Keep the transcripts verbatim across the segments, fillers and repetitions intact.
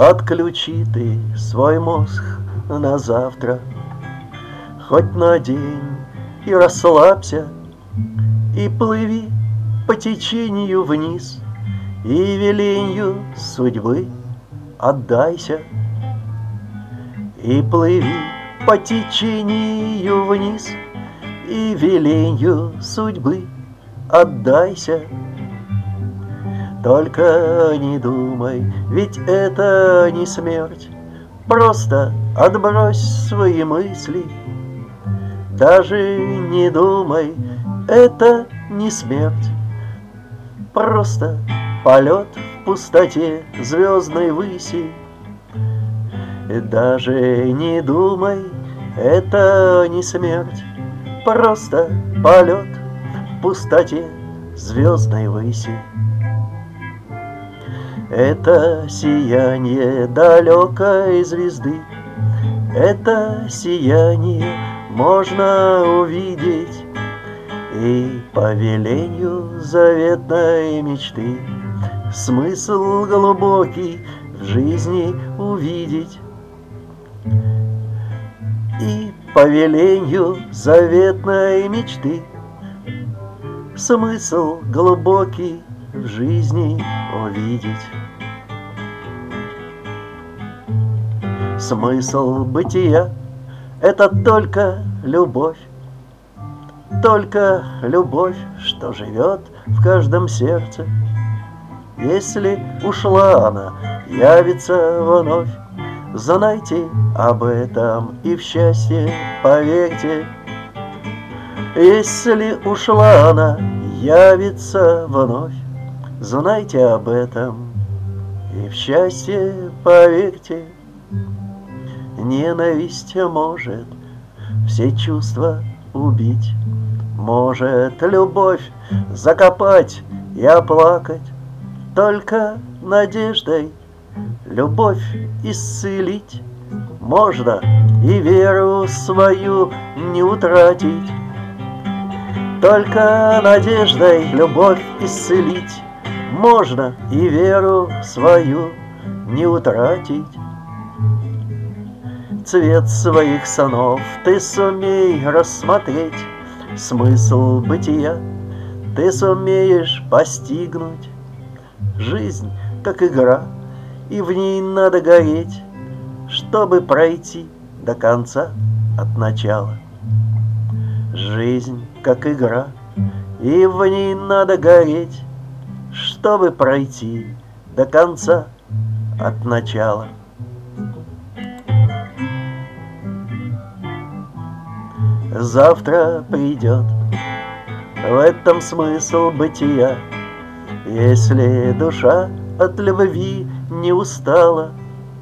Отключи ты свой мозг на завтра, хоть на день, и расслабься, и плыви по течению вниз, и веленью судьбы отдайся. И плыви по течению вниз, и веленью судьбы отдайся. Только не думай, ведь это не смерть, просто отбрось свои мысли. Даже не думай, это не смерть, просто полет в пустоте звездной выси. Даже не думай, это не смерть, просто полет в пустоте звездной выси. Это сияние далекой звезды, это сияние можно увидеть, и по велению заветной мечты смысл глубокий в жизни увидеть. И по велению заветной мечты смысл глубокий в жизни увидеть. Смысл бытия — это только любовь, только любовь, что живет в каждом сердце. Если ушла она, явится вновь. Знайте об этом и в счастье поверьте. Если ушла она, явится вновь. Знайте об этом и в счастье поверьте. Ненависть может все чувства убить, может любовь закопать и оплакать, только надеждой любовь исцелить можно и веру свою не утратить. Только надеждой любовь исцелить можно и веру свою не утратить. Цвет своих снов ты сумей рассмотреть, смысл бытия ты сумеешь постигнуть. Жизнь как игра, и в ней надо гореть, чтобы пройти до конца от начала. Жизнь как игра, и в ней надо гореть, чтобы пройти до конца от начала. Завтра придет, в этом смысл бытия, если душа от любви не устала.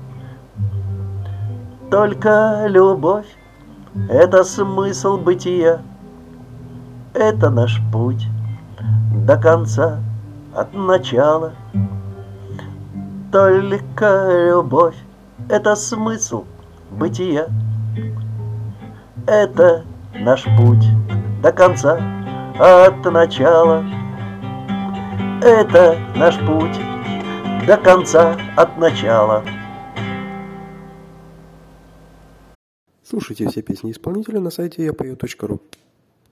Только любовь — это смысл бытия, это наш путь до конца от начала. Только любовь — это смысл бытия, это наш путь до конца от начала. Это наш путь до конца от начала. Слушайте все песни исполнителя на сайте я пою точка ру.